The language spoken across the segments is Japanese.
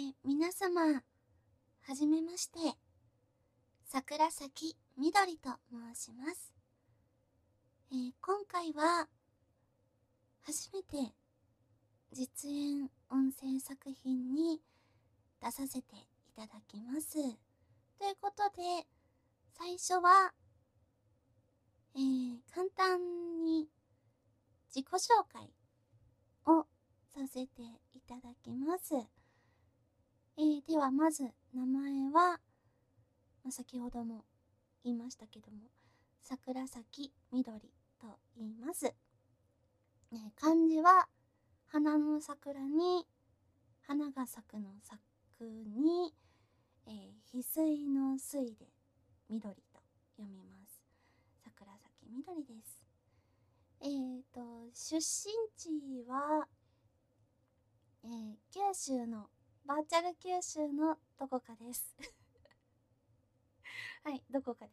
皆様、はじめまして。桜咲みどりと申します。今回は、初めて実演音声作品に出させていただきます。ということで、最初は、簡単に自己紹介をさせていただきます。ではまず名前は、先ほども言いましたけども、桜咲みどりと言います。漢字は花の桜に花が咲くの咲くに、翡翠の翠で緑と読みます。桜咲みどりです。出身地は、九州のバーチャル九州のどこかですはい、どこかです。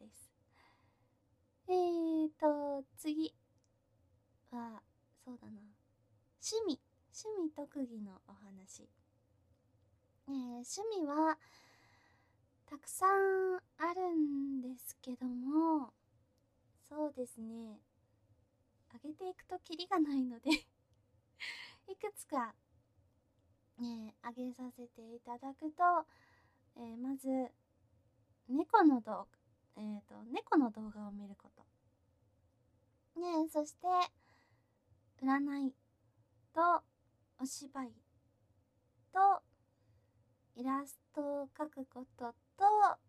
次は、そうだな。趣味特技のお話。趣味は、たくさんあるんですけども、そうですね。あげていくとキリがないのでいくつか、あげさせていただくと、まず、猫の動画を見ること。そして、占いとお芝居とイラストを描くことと、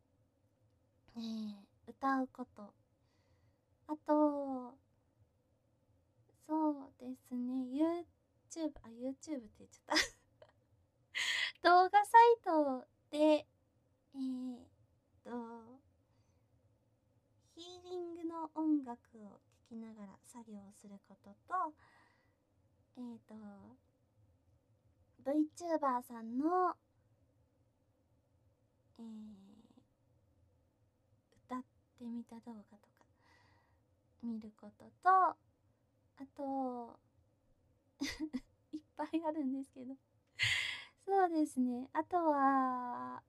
歌うこと、あと、そうですね、YouTube って言っちゃった動画サイトで、ヒーリングの音楽を聴きながら作業をすることと、VTuber さんの、歌ってみた動画とか見ることと、あといっぱいあるんですけどそうですね、あとは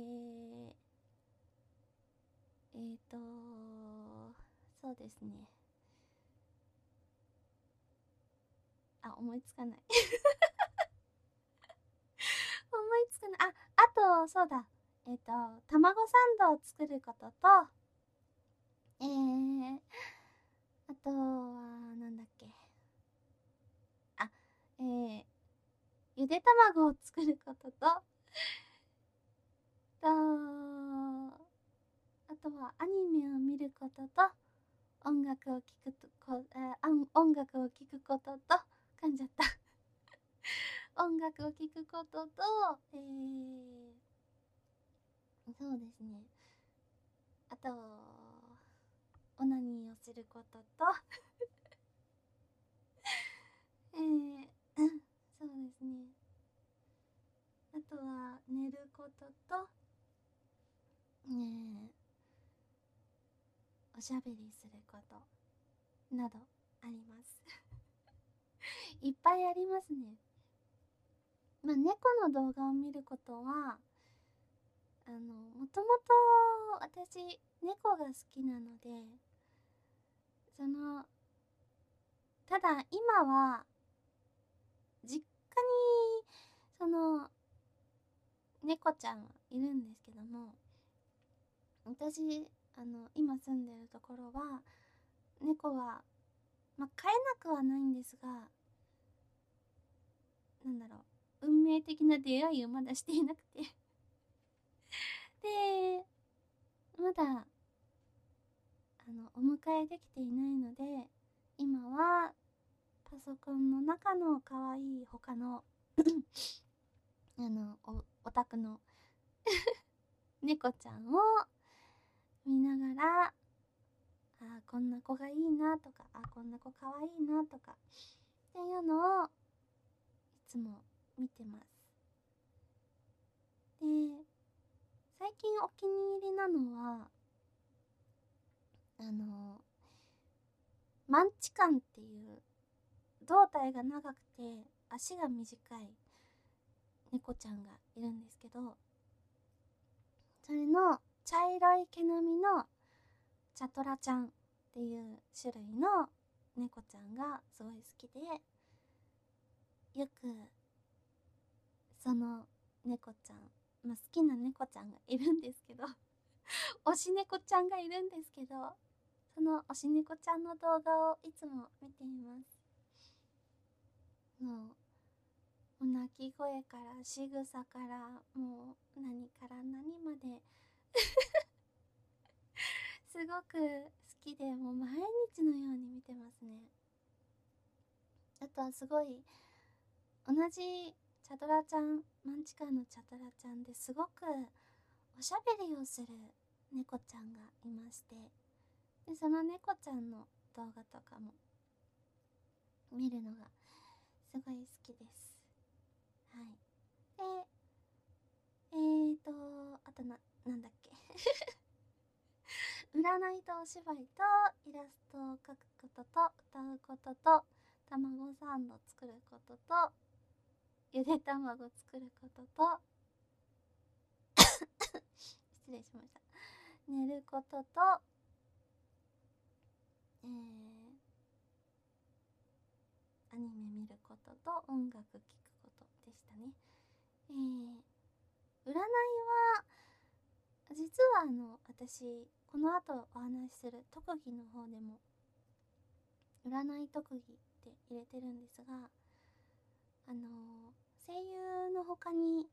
そうですね、思いつかない思いつかない。あと、そうだ。卵サンドを作ることと、あとは、なんだっけ。あ、ゆで卵を作ることと、あとはアニメを見ることと、音楽を聴くことと、噛んじゃった音楽を聴くことと、そうですね。あと、オナニーをすることとそうですね。あとは、寝ることと、おしゃべりすることなどありますいっぱいありますね。猫の動画を見ることは、もともと私、猫が好きなので、ただ今は、実家に、猫ちゃんはいるんですけども、私、今住んでるところは、猫は、飼えなくはないんですが、なんだろう、運命的な出会いをまだしていなくてで、まだ、お迎えできていないので、今は、パソコンの中の可愛い他のお宅の猫ちゃんを見ながら、こんな子がいいなとか、こんな子可愛いなとかっていうのをいつも見てます。で、最近お気に入りなのは、マンチカンっていう胴体が長くて足が短い猫ちゃんがいるんですけど、それの茶色い毛並みのチャトラちゃんっていう種類の猫ちゃんがすごい好きで、よくその猫ちゃん、好きな猫ちゃんがいるんですけど推し猫ちゃんがいるんですけど、その推し猫ちゃんの動画をいつも見ています。もう鳴き声から仕草からもう何から何まですごく好きで、もう毎日のように見てますね。あとはすごい同じチャドラちゃん、マンチカンのチャドラちゃんですごくおしゃべりをする猫ちゃんがいまして、でその猫ちゃんの動画とかも見るのがすごい好きです。はい。であとなんだっけ占いとお芝居とイラストを描くことと歌うことと卵サンド作ることとゆで卵作ることと失礼しました、寝ることとアニメ見ることと音楽聴くことでしたね。占いは実は私この後お話しする特技の方でも占い特技って入れてるんですが、声優の他に、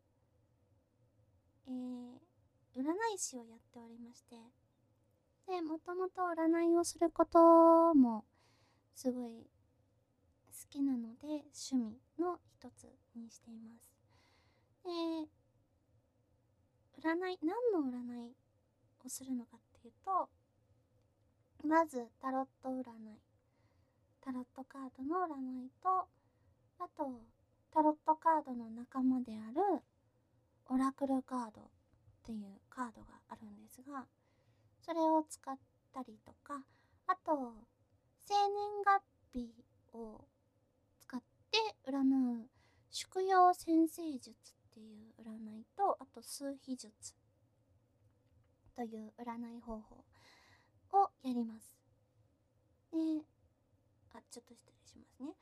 占い師をやっておりまして、でもともと占いをすることもすごい好きなので趣味の一つにしています。で何の占いをするのかっていうと、まずタロット占い、タロットカードの占いと、あとタロットカードの仲間であるオラクルカードっていうカードがあるんですが、それを使ったりとか、あと生年月日を使って占う宿陽占星術っていう占いと、あと数秘術という占い方法をやります。で、ちょっと失礼しますね。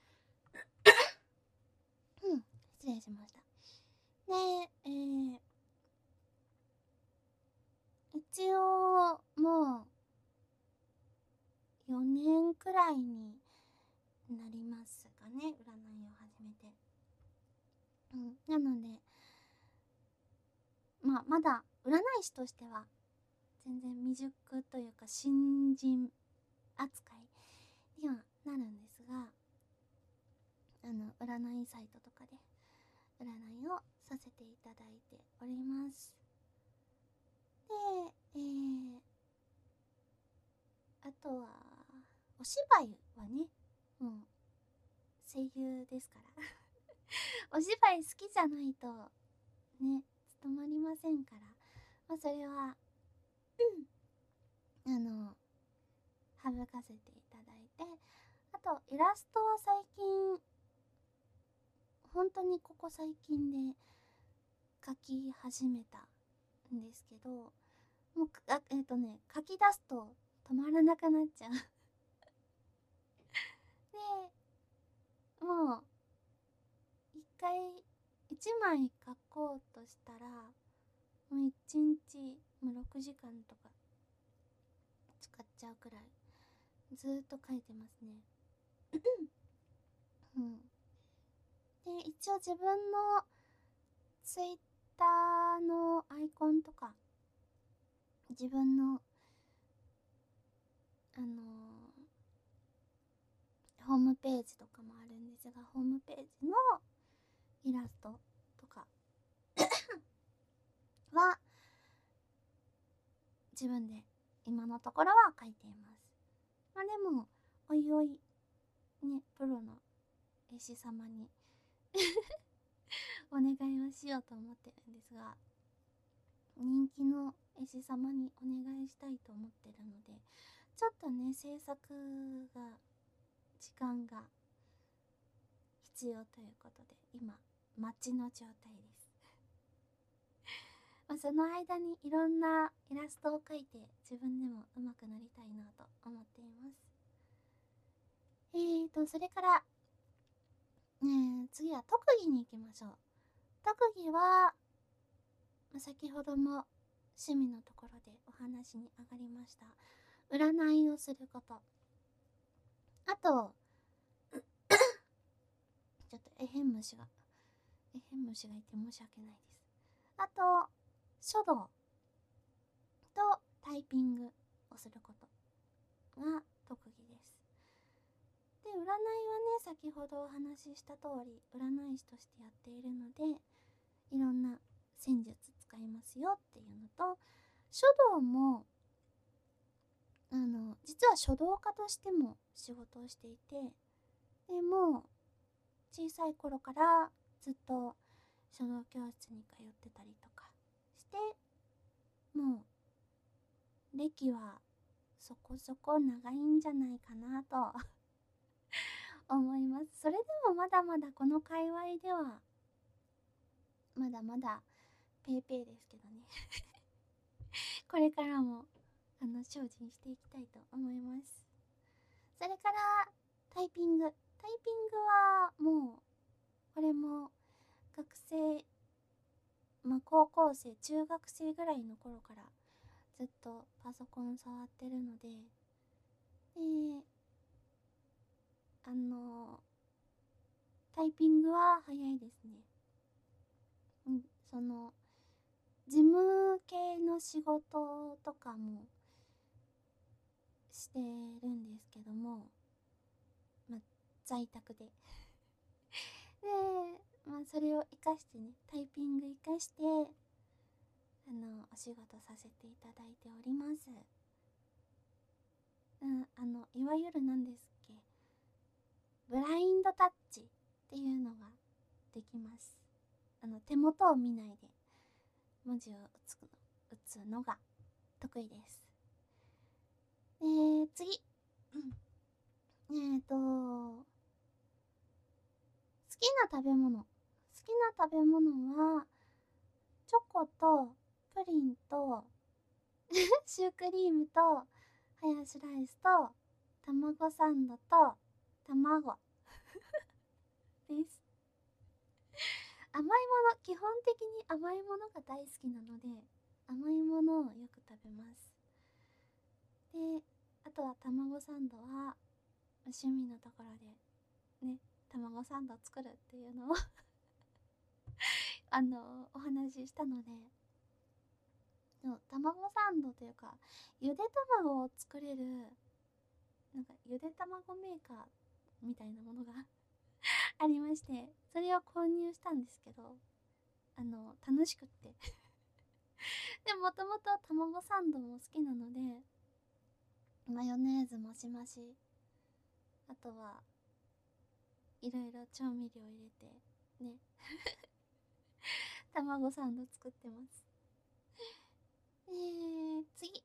失礼しました。で、一応もう4年くらいになりますかね、占いを始めて。なのでまだ占い師としては全然未熟というか新人扱いにはなるんですが、占いサイトとかで占いをさせていただいております。で、あとはお芝居はね、もう声優ですからお芝居好きじゃないとね務まりませんから、それは省かせていただいて、あとイラストは最近本当にここ最近で描き始めたんですけど、もう書き出すと止まらなくなっちゃうでもう一枚書こうとしたらもう一日もう6時間とか使っちゃうくらいずーっと書いてますねで一応自分のツイッターのアイコンとか自分のホームページとかもあるんですが、ホームページのイラストとかは自分で今のところは描いています。でもおいおいね、プロの絵師様にお願いをしようと思ってるんですが、人気の絵師様にお願いしたいと思ってるので、ちょっとね制作が時間が必要ということで今待ちの状態です。 その間にいろんなイラストを描いて自分でも上手くなりたいなと思っています。それから、次は特技に行きましょう。特技は、先ほども趣味のところでお話に上がりました占いをすること。あとちょっとエヘン虫がいて申し訳ないです。あと書道とタイピングをすることが特技です。で、占いはね、先ほどお話しした通り占い師としてやっているので、いろんな戦術使いますよっていうのと、書道も実は書道家としても仕事をしていて、でも小さい頃からずっと書道教室に通ってたりとかして、もう歴はそこそこ長いんじゃないかなと思います。それでもまだまだこの界隈ではまだまだペーペーですけどねこれからも精進していきたいと思います。それからタイピングはもうこれも学生、高校生中学生ぐらいの頃からずっとパソコン触ってるので、タイピングは早いですね。その事務系の仕事とかもしてるんですけども、在宅でで、それを活かしてね、タイピング活かしてお仕事させていただいております。いわゆる何ですっけ、ブラインドタッチっていうのができます。手元を見ないで文字を打つのが得意です。次好きな食べ物はチョコとプリンとシュークリームとハヤシライスと卵サンドと卵です甘いもの、基本的に甘いものが大好きなので甘いものをよく食べます。で、あとは卵サンドは趣味のところでね、卵サンドを作るっていうのをお話ししたので、卵サンドというかゆで卵を作れるなんかゆで卵メーカーみたいなものがありまして、それを購入したんですけど、楽しくってでもともと卵サンドも好きなので、マヨネーズマシマシ、あとはいろいろ調味料入れてね卵サンド作ってます。次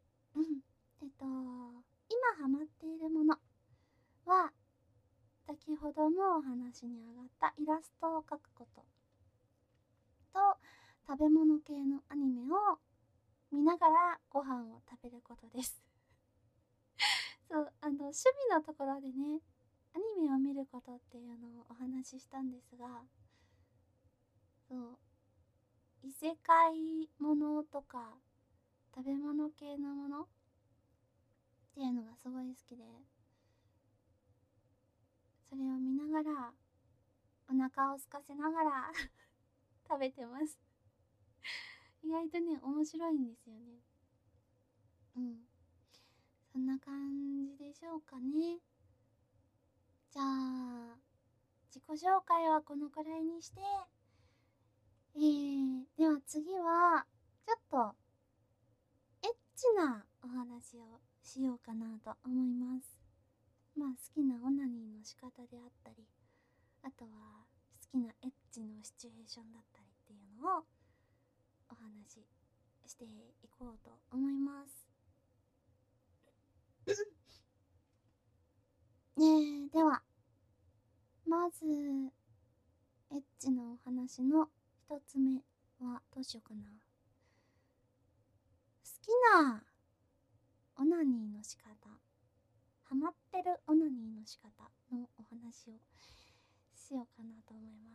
今ハマっているものは先ほどもお話に上がったイラストを描くことと、食べ物系のアニメを見ながらご飯を食べることですそう、趣味のところでね、アニメを見ることっていうのをお話ししたんですが、そう異世界ものとか食べ物系のものっていうのがすごい好きで、それを見ながらお腹を空かせながら食べてます意外とね、面白いんですよね。そんな感じでしょうかね。じゃあ自己紹介はこのくらいにして、では次はちょっとエッチなお話をしようかなと思います。好きなオナニーの仕方であったり、あとは好きなエッチのシチュエーションだったりっていうのをお話ししていこうと思いますではまずエッチなお話の一つ目はどうしようかな。 きなオナニーの仕方、ハマってるオナニーの仕方のお話をしようかなと思います。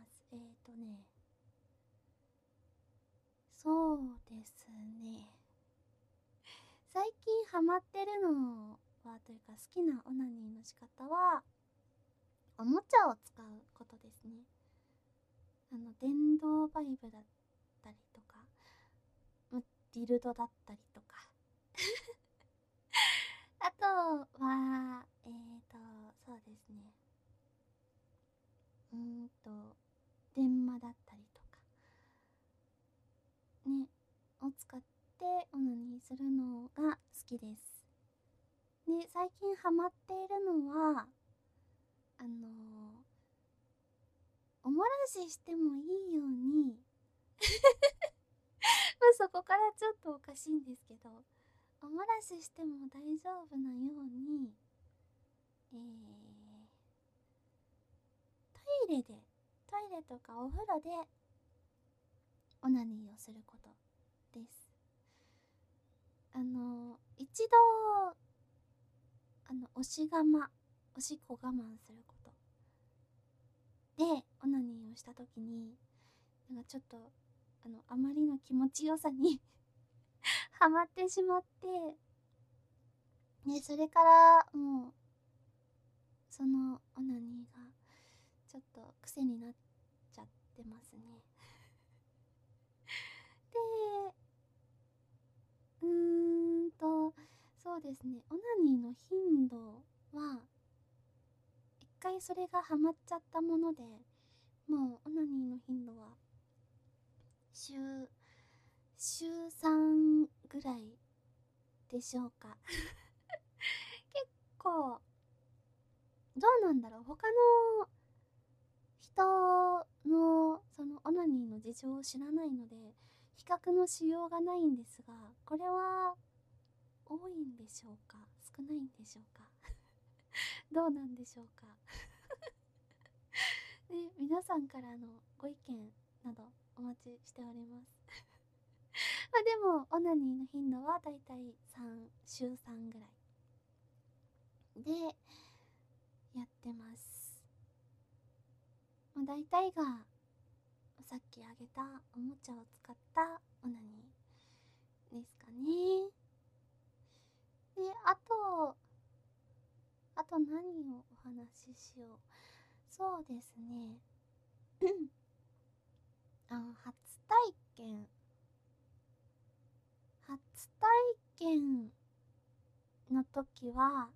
そうですね、最近ハマってるのはというか、好きなオナニーの仕方はおもちゃを使うことですね。電動バイブだったりとか、ディルドだったりとかあとはそうですね、電話だったりとかねを使ってオナニーするのが好きです。で、最近ハマっているのはおもらししてもいいようにそこからちょっとおかしいんですけど、おもらししても大丈夫なように、トイレとかお風呂でオナニーをすることです。一度おしっこ我慢することでオナニーをした時に、なんかちょっとあまりの気持ちよさにハマってしまって、でそれからもうそのオナニーがちょっと癖になっちゃってますね。でそうですね、オナニーの頻度は一回それがハマっちゃったもので、もうオナニーの頻度は週3ぐらいでしょうか。結構どうなんだろう、他の人のそのオナニーの事情を知らないので比較のしようがないんですが、これは多いんでしょうか、少ないんでしょうかどうなんでしょうかで、皆さんからのご意見などお待ちしておりますでもオナニーの頻度はだいたい週3ぐらいでやってます。だいたいがさっきあげたおもちゃを使ったオナニーですかね。で、あと何をお話ししよう。そうですね初体験の時は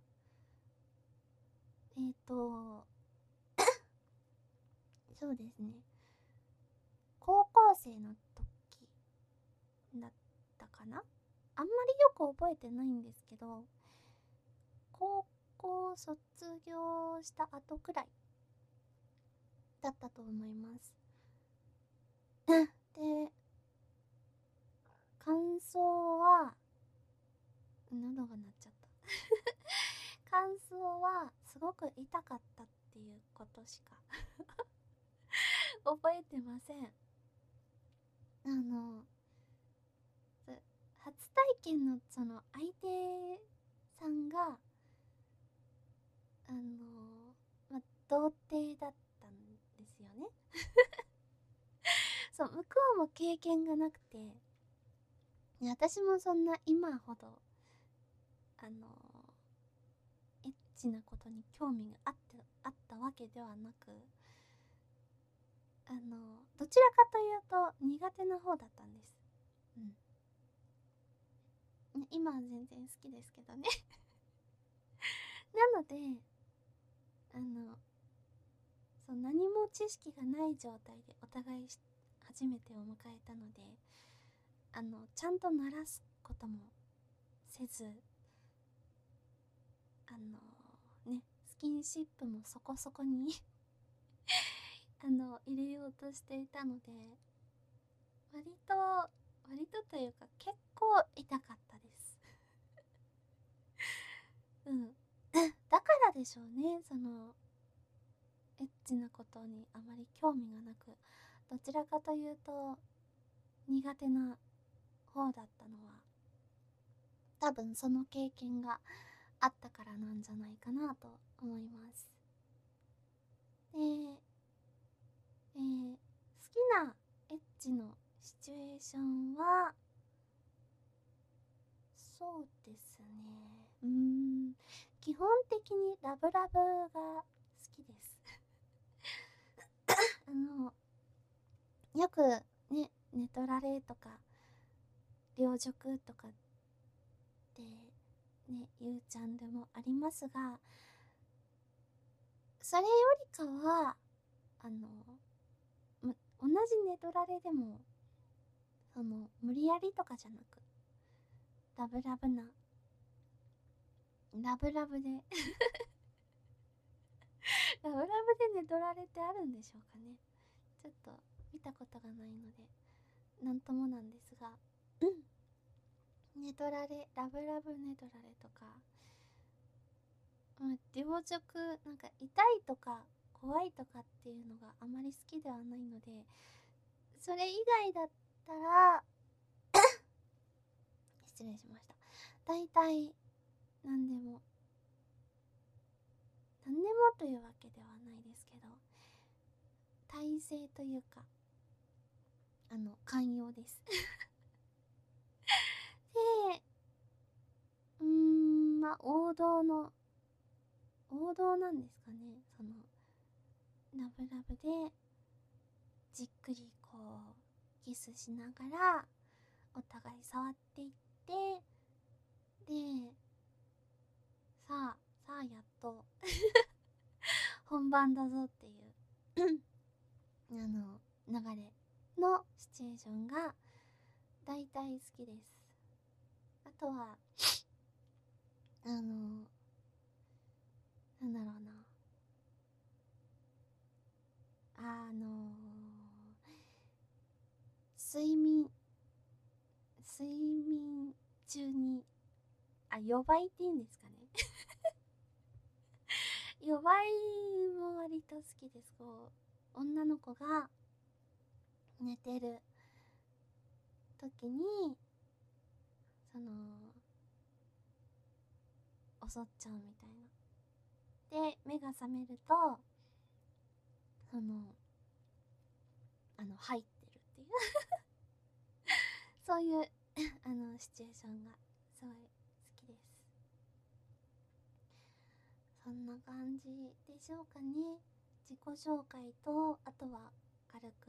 そうですね、高校生の時だったかな、あんまりよく覚えてないんですけど、高校卒業した後くらいだったと思います。で、感想は喉が鳴っちゃった感想はすごく痛かったっていうことしか覚えてません。初体験のその相手さんが童貞だったんですよねそう、向こうも経験がなくて、私もそんな今ほどエッチなことに興味があったわけではなく、どちらかというと苦手な方だったんです。今は全然好きですけどねなので何も知識がない状態でお互い初めてを迎えたので、ちゃんと鳴らすこともせず、スキンシップもそこそこに入れようとしていたので、割とというか結構痛かったですだからでしょうね、エッチなことにあまり興味がなく、どちらかというと苦手な方だったのは多分その経験があったからなんじゃないかなと思います。で、好きなエッチのシチュエーションは、そうですね、基本的にラブラブが好きです。よくね、寝取られとか領辱とかってね、言うジャンルもありますが、それよりかは同じ寝取られでも無理やりとかじゃなく、ラブラブなラブラブでラブラブで寝取られってあるんでしょうかね。ちょっと見たことがないのでなんともなんですが、寝取られ、ラブラブ寝取られとか、両辱、なんか痛いとか怖いとかっていうのがあまり好きではないので、それ以外だったら失礼しました。大体何でもというわけではないですけど、体勢というか寛容ですで、まあ王道なんですかね。ラブラブでじっくりこうキスしながらお互い触っていって、で、さあやっと本番だぞっていう流れのシチュエーションが大体好きです。あとはなんだろうな、睡眠中に予売っていうんですかね予売も割と好きです。こう女の子が寝てる時に襲っちゃうみたいな。で目が覚めると入ってるっていうそういうシチュエーションがすごい好きです。そんな感じでしょうかね。自己紹介と、あとは軽く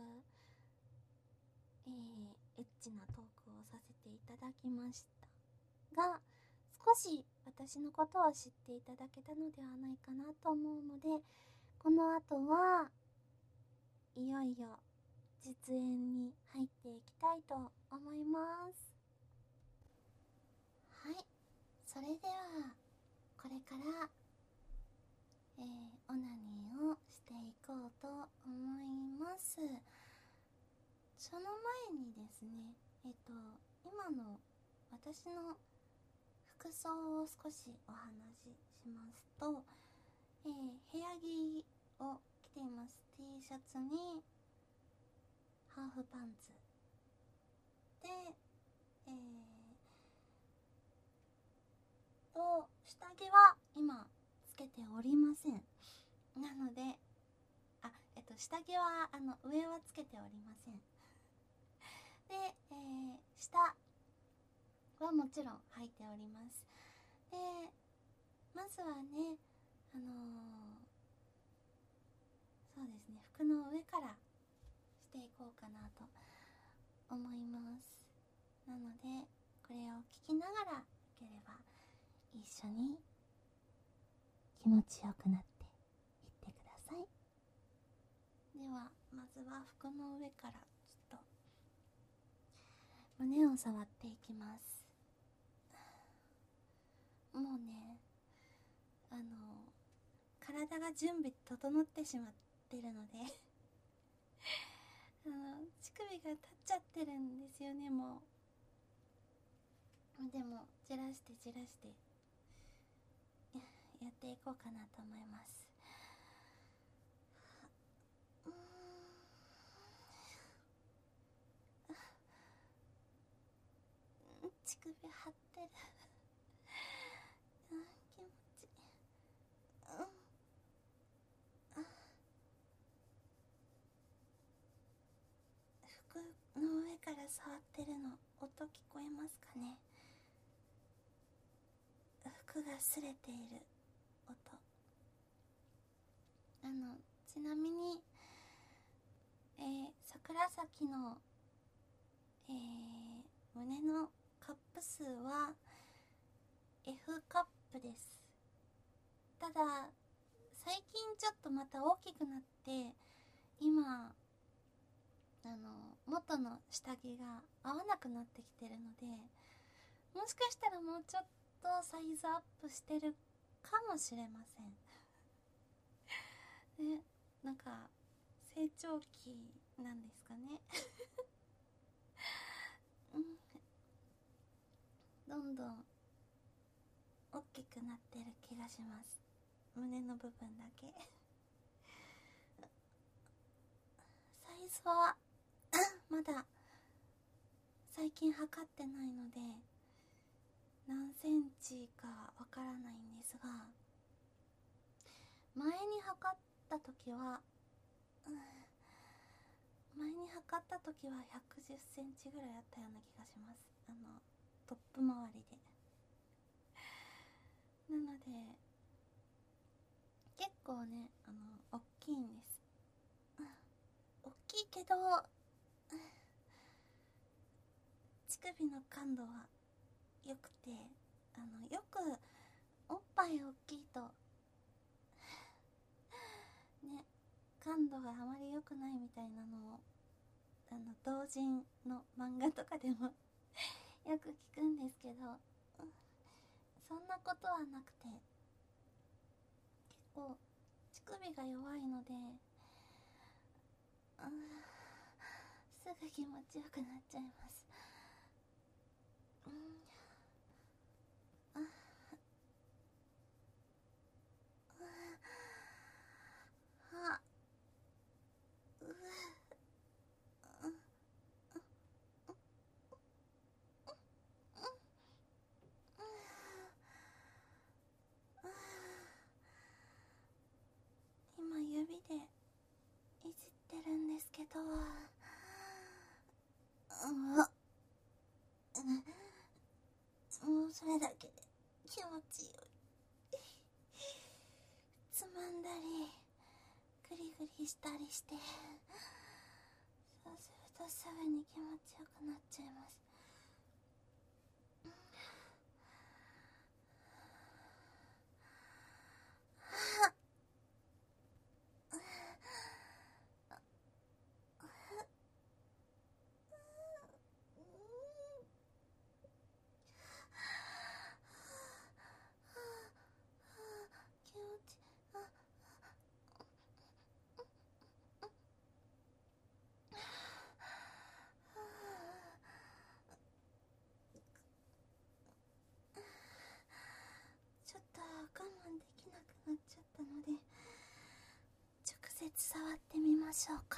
エッチなトークをさせていただきましたが、少し私のことを知っていただけたのではないかなと思うので、この後はいよいよ実演に入っていきたいと思います。はい、それではこれからオナニーをしていこうと思います。その前にですね、今の私の服装を少しお話ししますと、部屋着を着ています。 T シャツにハーフパンツで、下着は今つけておりません。なので下着は上はつけておりません。で、下はもちろん履いております。で、まずはね、そうですね、服の上からしていこうかなと思います。なのでこれを聞きながらよければ一緒に気持ちよくなっていってください。ではまずは服の上からちょっと胸を触っていきます。もうね、体が準備整ってしまってるので乳首が立っちゃってるんですよね。もうでもじらしてやっていこうかなと思います。乳首張ってる触ってるの音聞こえますかね。服が擦れている音。ちなみに桜咲の、胸のカップ数は F カップです。ただ最近ちょっとまた大きくなって今元の下着が合わなくなってきてるので、もしかしたらもうちょっとサイズアップしてるかもしれませんね。なんか成長期なんですかねうん、どんどん大きくなってる気がします。胸の部分だけサイズはまだ最近測ってないので何センチかわからないんですが、前に測った時は110センチぐらいあったような気がします。トップ周りで。なので結構ね、大きいんです。大きいけど乳首の感度は良くて、よくおっぱい大きいとね、感度があまり良くないみたいなのを同人の漫画とかでもよく聞くんですけど、そんなことはなくて、結構乳首が弱いので、すぐ気持ちよくなっちゃいます。あ、今指でいじってるんですけど、もうそれだけで気持ちよい。つまんだりグリグリしたりして、そうするとすぐに気持ちよくなっちゃいます。気持ちちょっと我慢できなくなっちゃったので直接触ってみましょうか。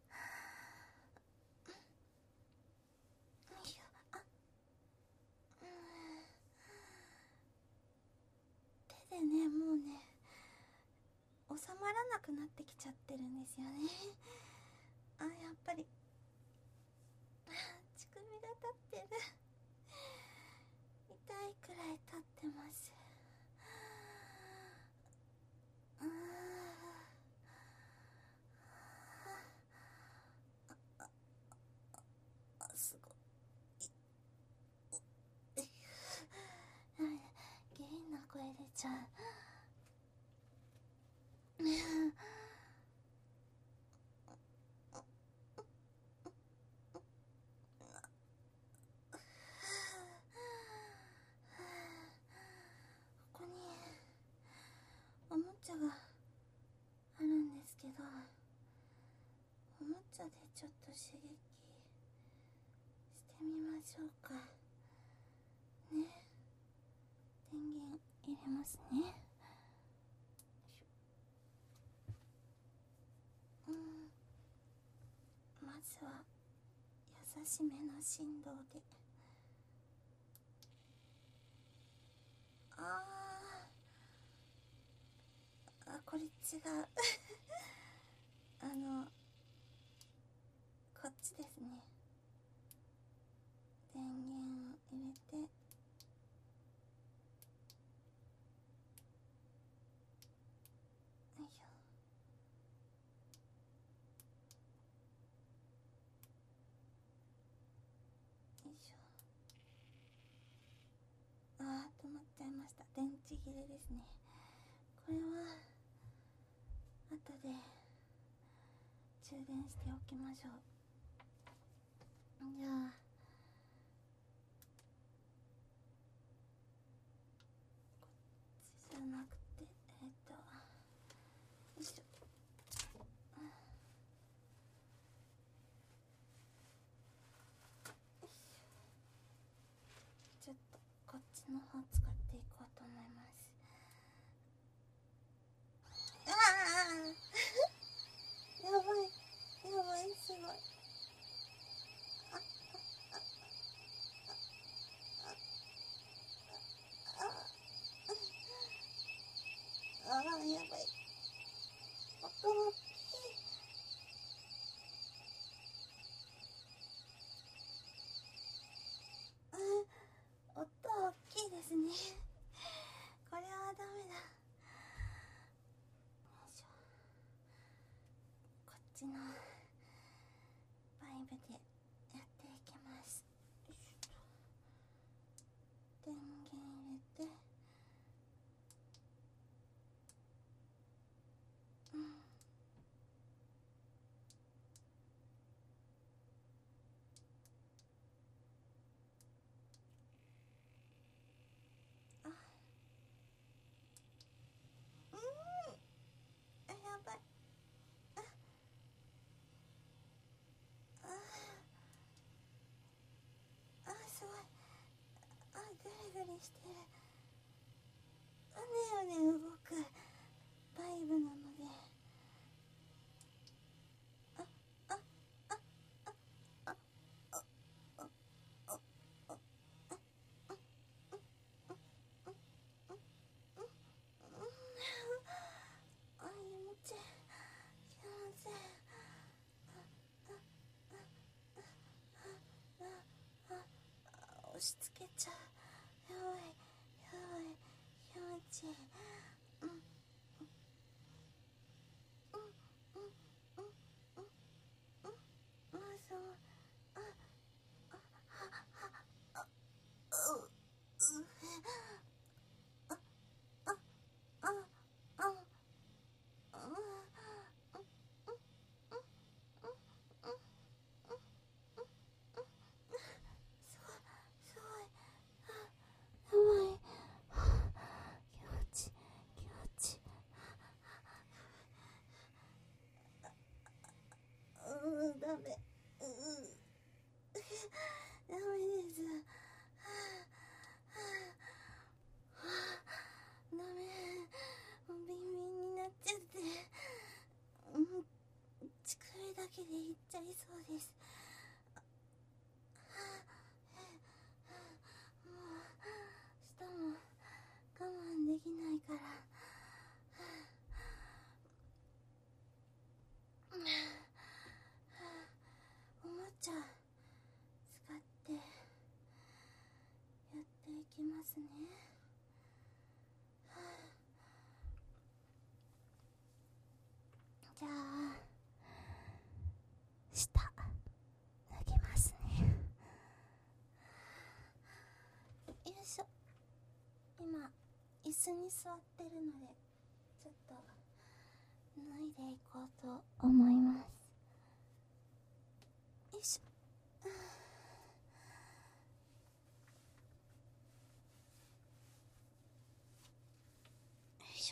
手でね、もうね収まらなくなってきちゃってるんですよね。やっぱり乳首が立ってる。痛いくらい立ってます。すごい。下品な声出ちゃう。ここにおもちゃがあるんですけど、おもちゃでちょっと刺激してみましょうかね。電源入れますね。まずは優しめの振動で。これ違うこっちですね。 ですね。これは後で充電しておきましょう。じゃあこっちじゃなくてよいしょ。ちょっとこっちの方使っていこうと思います。ああやばいやばい、すごい。ああやばい、音大きい。音大きいですね。これはダメだ。よいしょ。こっちのバイブでやっていきます。よいしょ。電源入れて、やばい。すごい。グリグリしてる。うねうね動くバイブなので、気持ちいい。押し付けちゃう。やばいやばい、気持ちいい。すごい。ダメ。ダメです。ダメ。もうビンビンになっちゃって、乳首だけでいっちゃいそうです。もう舌も我慢できないから。おもちゃ使ってやっていきますね。じゃあ舌脱ぎますね。よいしょ。今椅子に座ってるのでちょっと脱いでいこうと思います。よいしょ。よいしょ。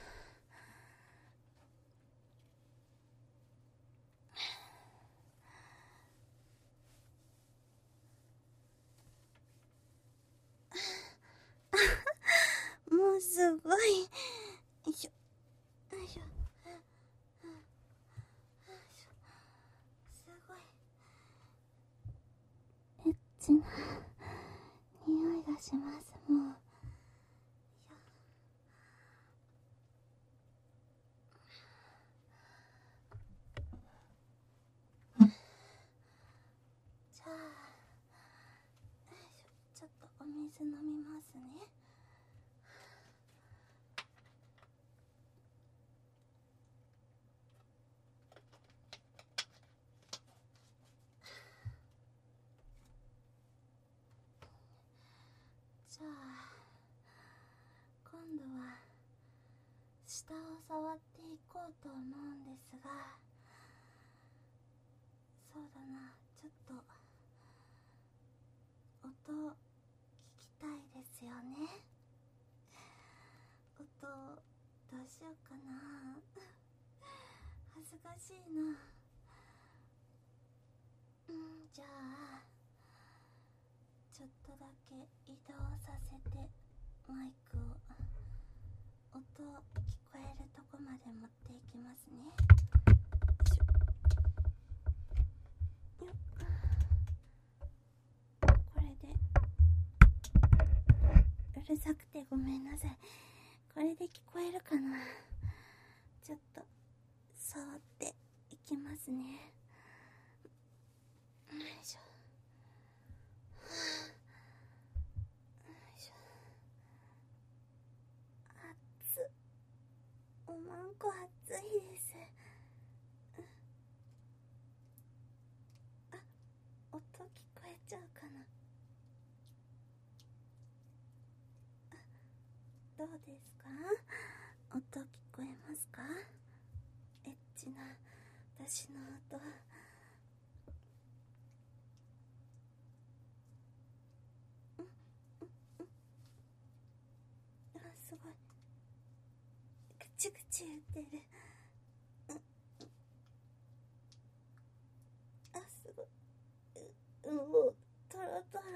もうすごい。よいしょよいしょ。すごいエッチな匂いがします。もうじゃあちょっとお水飲みますね。じゃあ今度は歌を触っていこうと思うんですが、そうだな、ちょっと音聞きたいですよね。音どうしようかな恥ずかしいな。じゃあちょっとだけ移動させてマイクを音聞こえるとこまで持っていきますね。よっ、これでうるさくてごめんなさい。これで聞こえるかな。ちょっと触っていきますね。よいしょ。熱っ、おまんこ熱いです。あ、音聞こえちゃうかな。どうですか？音聞こえますか？エッチな私の音。すごい。ぐちぐち言ってる。すごい。トロトロ。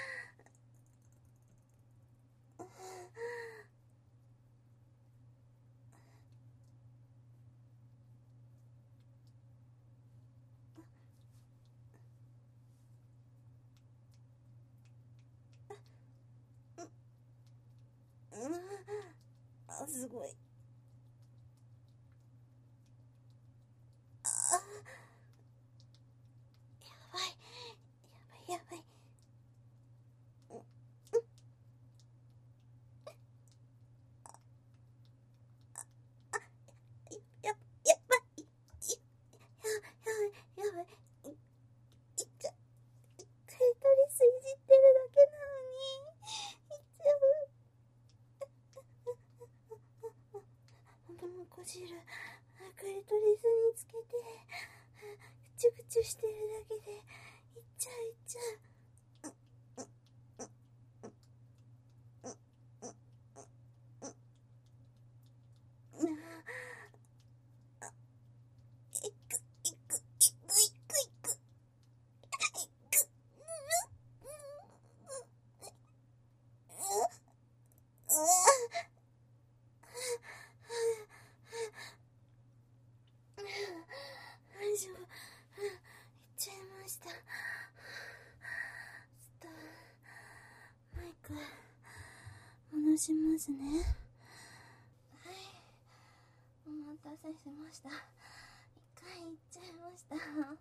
すごい。やばい。クリトリスいじってるだけなのにいっちゃう。もこ汁クリトリスにつけてぐちゅぐちゅしてるだけでいっちゃう。戻しますね。はい、お待たせしました。一回行っちゃいました。早い。もう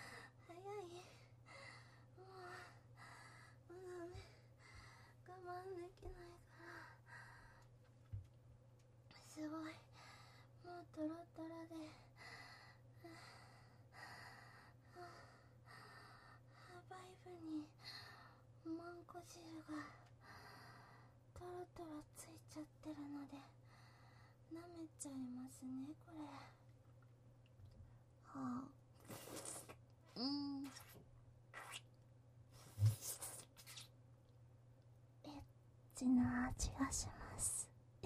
ダメ、我慢できないから。すごい、もうトロトロでバイブにおまんこ汁がトロトロついちゃってるので舐めちゃいますね、これ。はあ、エッチな味がします。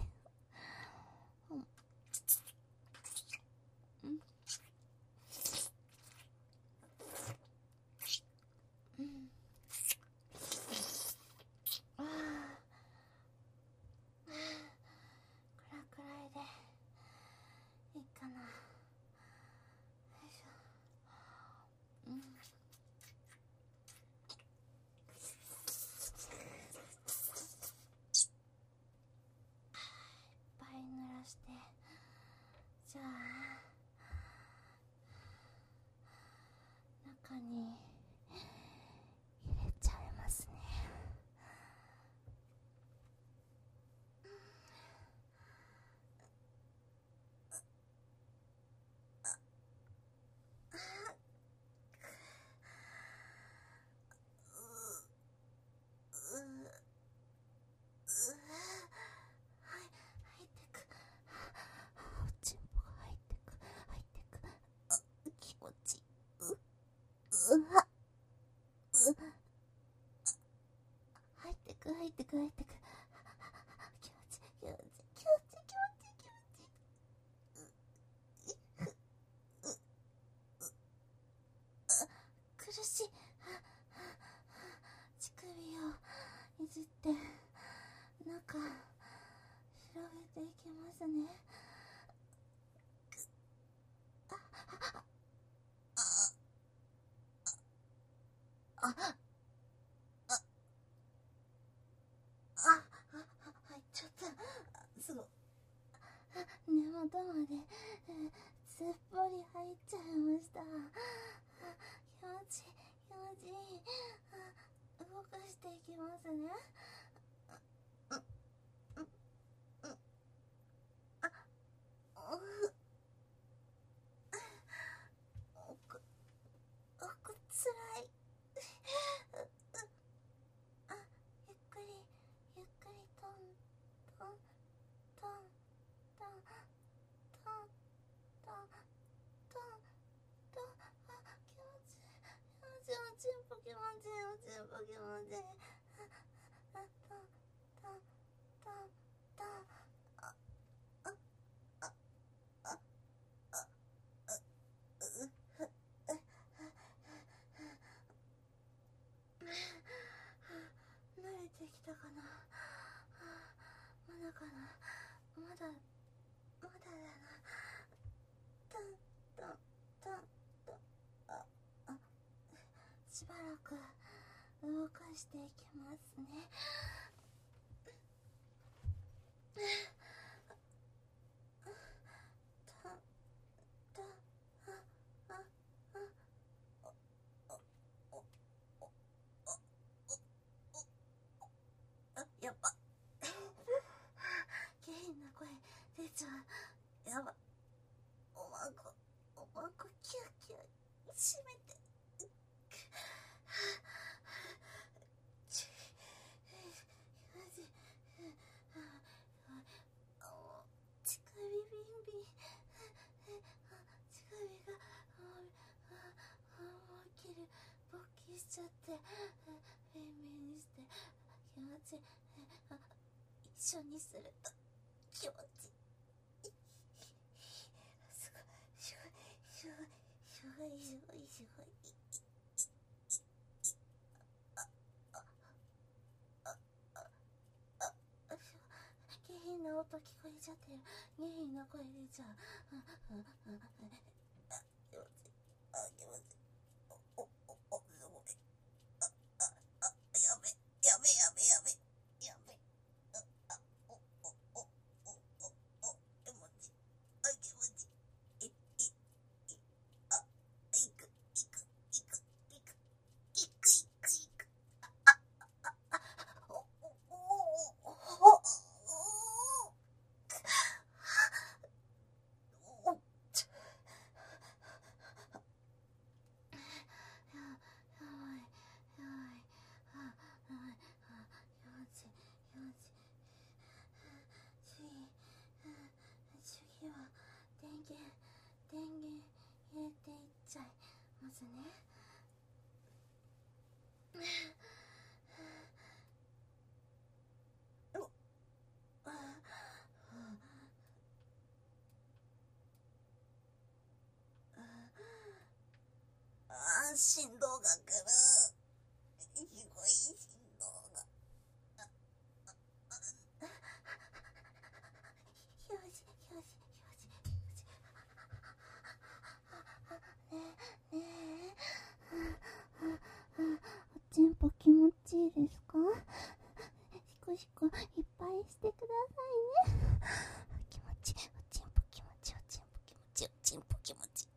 これくらいでいいかな。よいしょ。 入ってく入ってく入ってく。気持ち気持ち気持ち気持ち気持ち。苦しい。乳首をいじって中広げていきますね。入っちゃった。すごい。根元まですっぽり入っちゃいました。気持ちいい気持ちいい。動かしていきますね。奥つらい。ゆっくりゆっくりトントントントントントントントン。気持ちいい気持ちいい。おちんぽ気持ちいい。おちんぽ気持ちいい。トントントントン。慣れてきたかな。まだかな。まだだな。トントントントン。しばらく動かしていきますね。トントン。やば。下品な声出ちゃう。やば。おまんこキューキュー閉めて。乳首ビンビン。乳首が思いっきり勃起しちゃって、ビンビンにして気持ちいい。一緒にすると気持ちいい。すごいすごいすごいすごいすごいすごい。下品な音聞こえちゃってる。下品な声出ちゃう。気持ちいい。気持ちいい。すごい。やべやべやべやべやべ。気持ちいい。気持ちいい。いく。次は電源入れていっちゃいますね。振動が来る。すごい振動が。ひょじねえ、おちんぽ気持ちいいですか？しこしこいっぱいしてくださいね。気持ちいい。おちんぽ気持ちいい。おちんぽ気持ちいい。おちんぽ気持ちいい。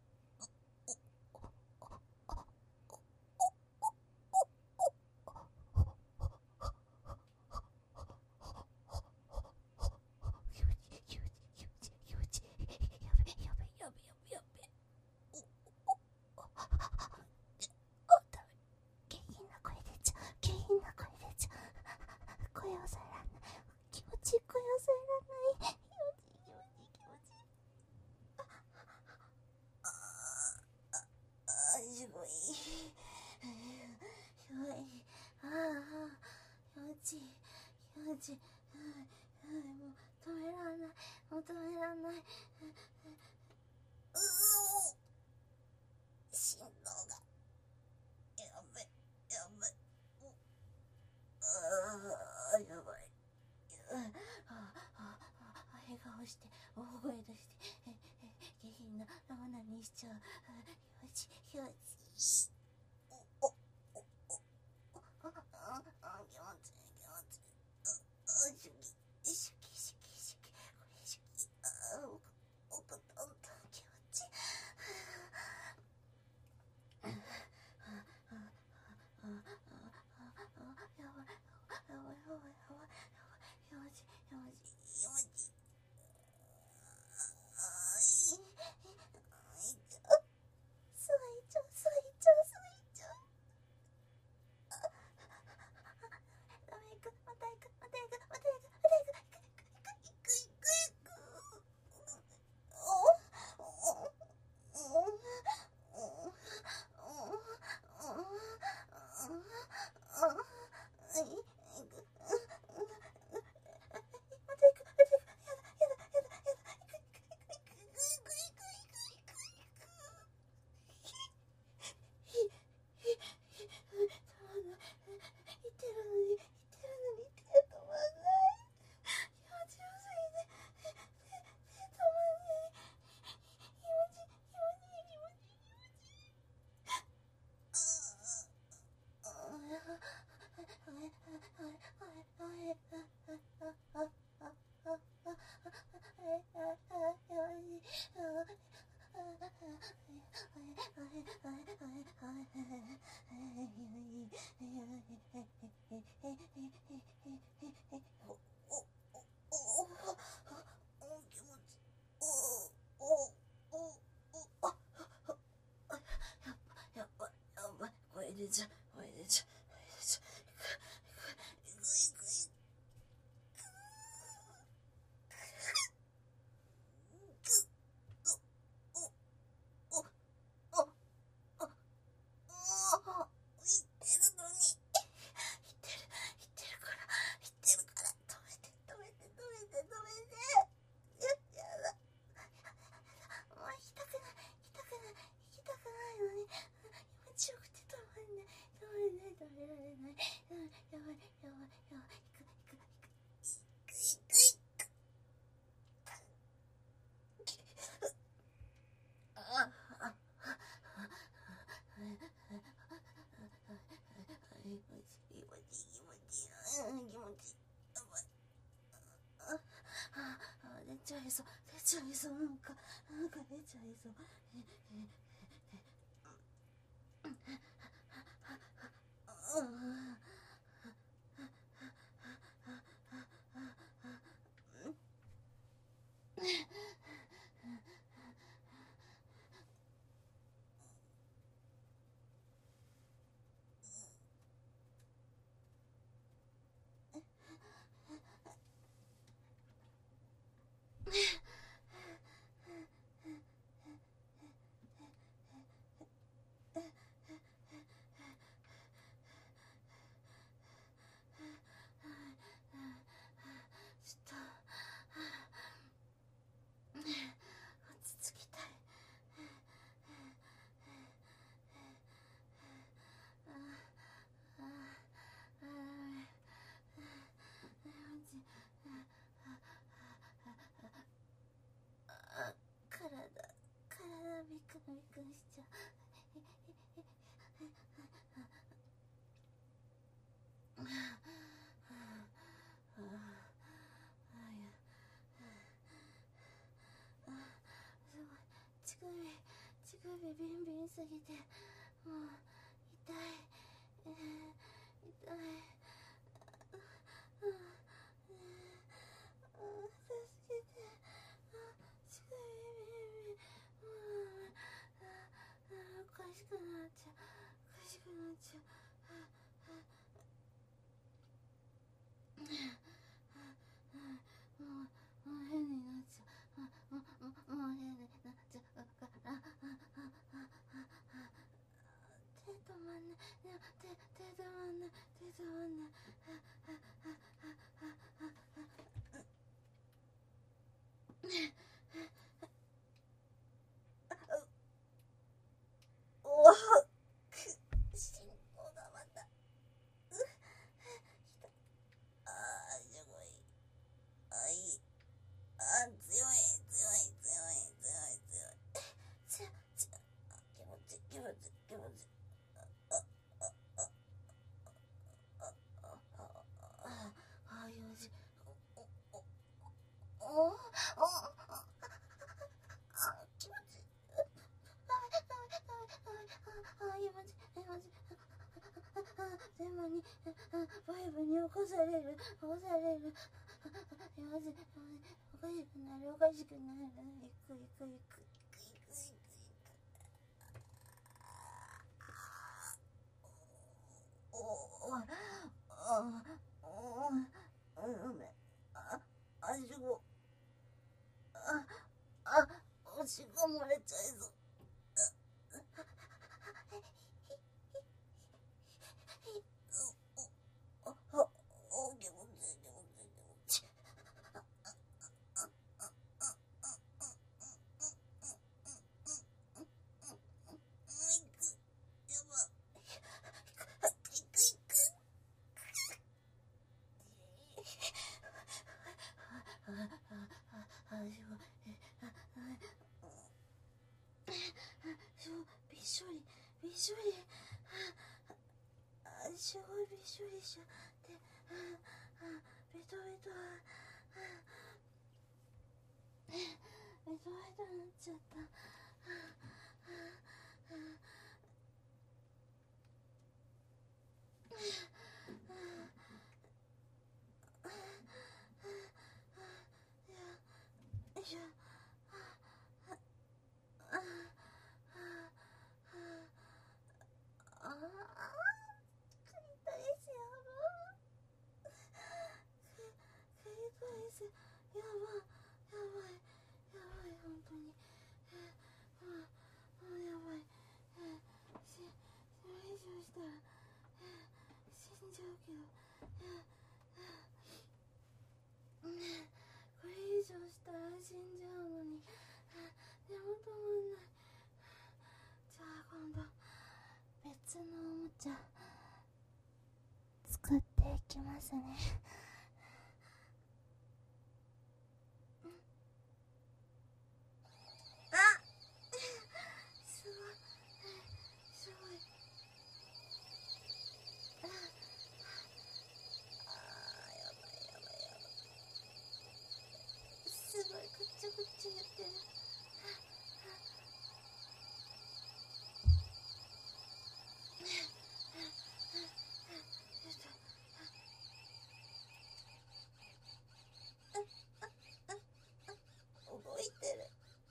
声を抑えらんない。気持ちいい。声を抑えらんない。気持ちいい。すごい。 うち、もう止めらんない、もう止めらんない。心臓がやべやべ、やばい。笑顔して大声出して下品なラマナにしちゃう。よしよし、気持ちいい気持ちいい。シュキシュキシュキ、これシュキ、おくとんとん気持ちいい。やばいやばいやばいやばいやばい、気持ちいい気持ちいい気持ちいい。すいちゃうすいちゃうすいちゃう。ダメ、行く、また行くまた行くまた行くまた行く、行く行く行くこれでじゃこれでじゃ出ちゃいそう出ちゃいそう、なんか出ちゃいそう。体ビクビクしちゃう。すごい乳首ビンビンすぎてもう痛い、痛い。助けて。乳首ビンビン、おかしくなっちゃう、おかしくなっちゃう。もう変になっちゃう。もう変になっちゃうから。 全部にバイブに起こされる。やばせ、おかしくなる。行く。おしっこ漏れちゃいそう。びっしょりすごいびっしょりしちゃってベトベトになっちゃった。これ以上したら死んじゃうのに。でも止まんない。じゃあ今度別のおもちゃ作っていきますね。ぐっちゃぐっちゃ言ってる。動いてる。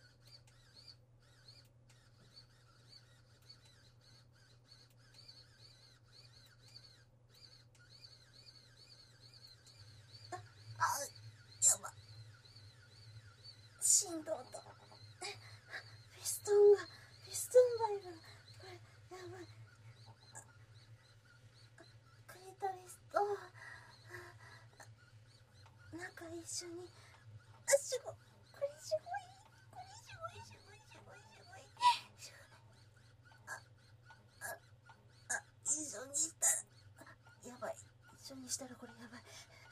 やば。振動とピストンバイブ。これやばい。クリトリスと中一緒にすごい。これすごい。一緒にしたらやばい。一緒にしたらこれやばい。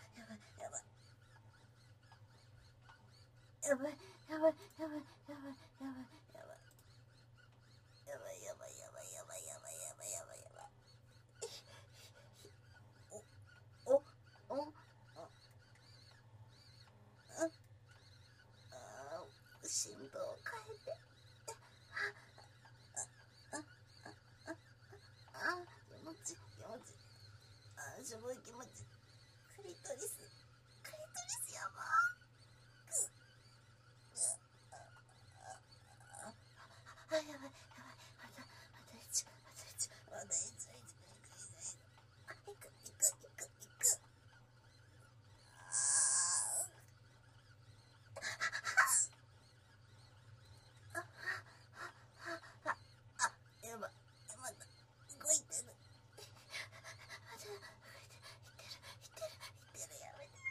振動を変えて。気持ちすごい気持ち。クリトリスやばやばい。また1。行く。やばい。まだ動いてる。やめて。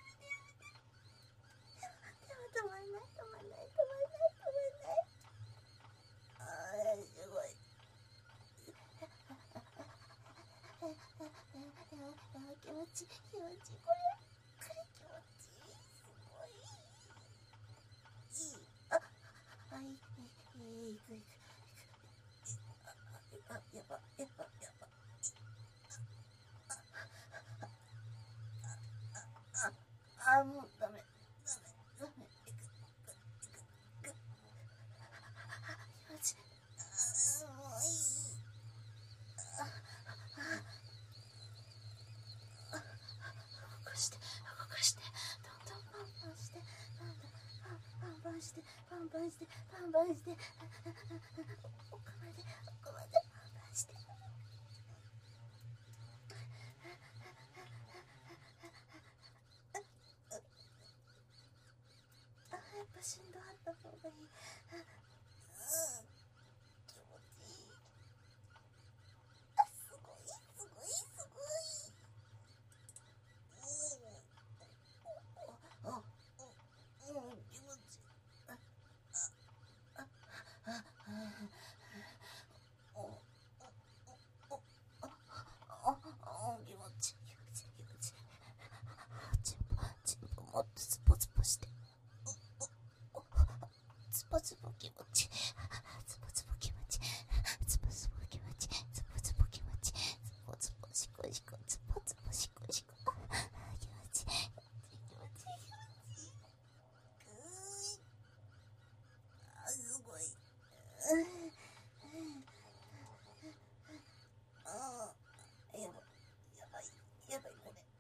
止まんない。すごい。気持ちいい。これ気持ちいい。すごいいい。行く。やば。もうダメ。行く。気持ちいい。もういい。 してパンパンして奥までパンパンしてやっぱしんどかった方がいい。気持ちいい。すごいすごいすごい。気持ちいい。気持ちいい。チンポもっとスポスポして。スポスポ気持ちいい。スポスポ気持ちいい。スポスポ気持ちいい。スポスポ気持ちいい。スポスポシコシコ。スポスポシコシコ。気持ちいい。気持ちいい。気持ちいい。すごい。やばいこれ。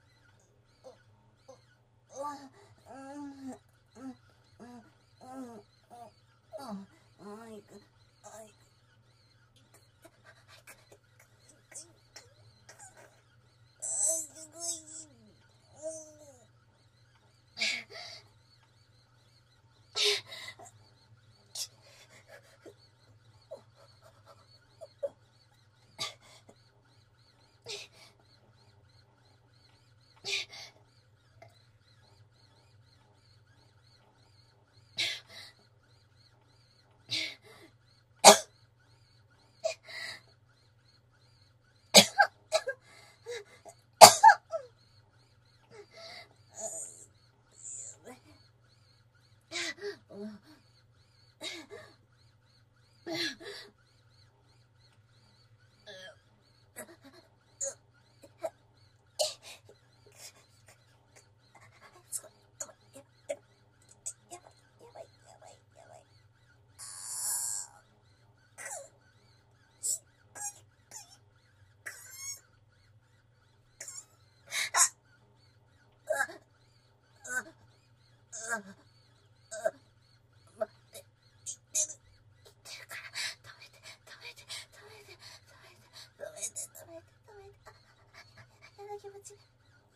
気持ちいい。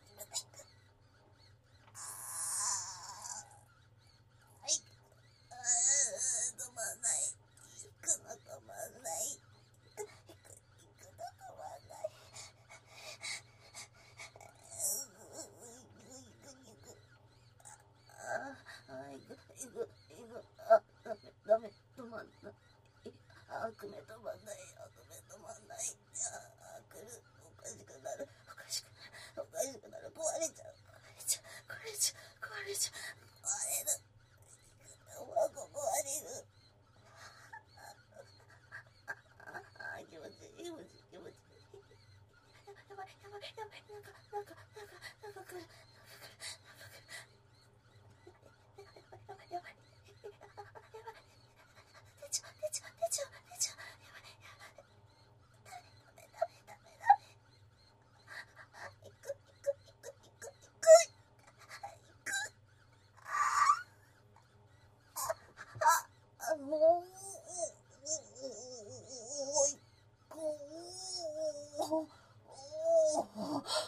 止まんない。行くの止まんない。行くの止まんない。ダメ止まんない。悪夢止まんない。来る。おかしくなる。壊れちゃう。壊れる。気持ちいい。やばい。なんか来る。やばい。出ちゃう。やばい。ダメ。行く。もう行こう。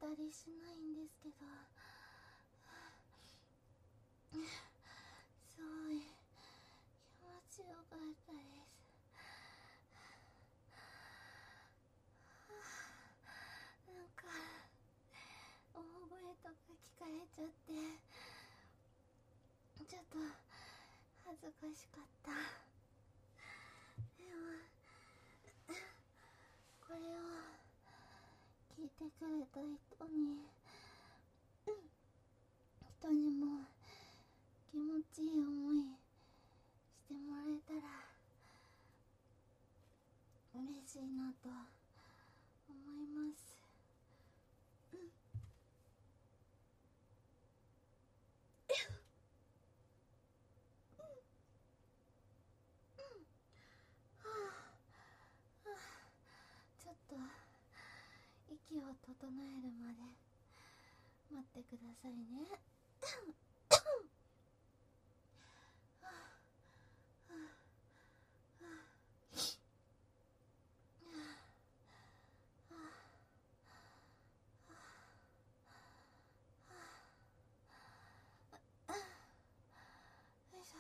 たりしないんですけど、すごい気持ちよかったです。なんか大声とか聞かれちゃってちょっと恥ずかしかった。でもこれを聞いてくれた人にも気持ちいい思いしてもらえたら嬉しいなと思います。ちょっと息を整えるまで待ってくださいね。よいしょ。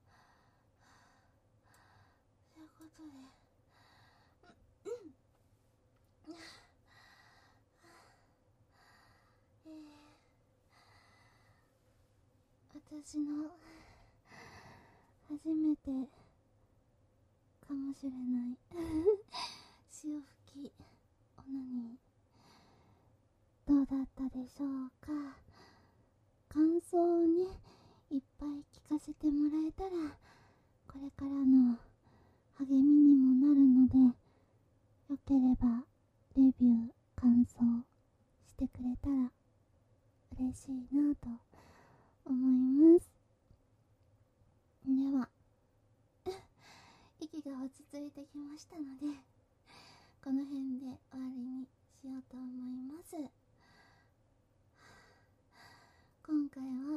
ということで、私の初めてかもしれない潮吹きオナニー、どうだったでしょうか。感想をねいっぱい聞かせてもらえたらこれからの励みにもなるので、よければレビュー感想してくれたら嬉しいなと思います。では息が落ち着いてきましたのでこの辺で終わりにしようと思います。今回はいっ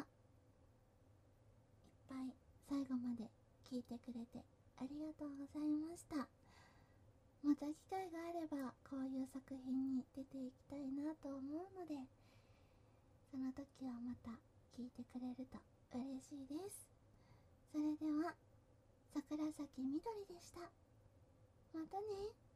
ぱい最後まで聞いてくれてありがとうございました。また機会があればこういう作品に出ていきたいなと思うので、その時はまた聞いてくれると嬉しいです。それでは桜咲みどりでした。またね。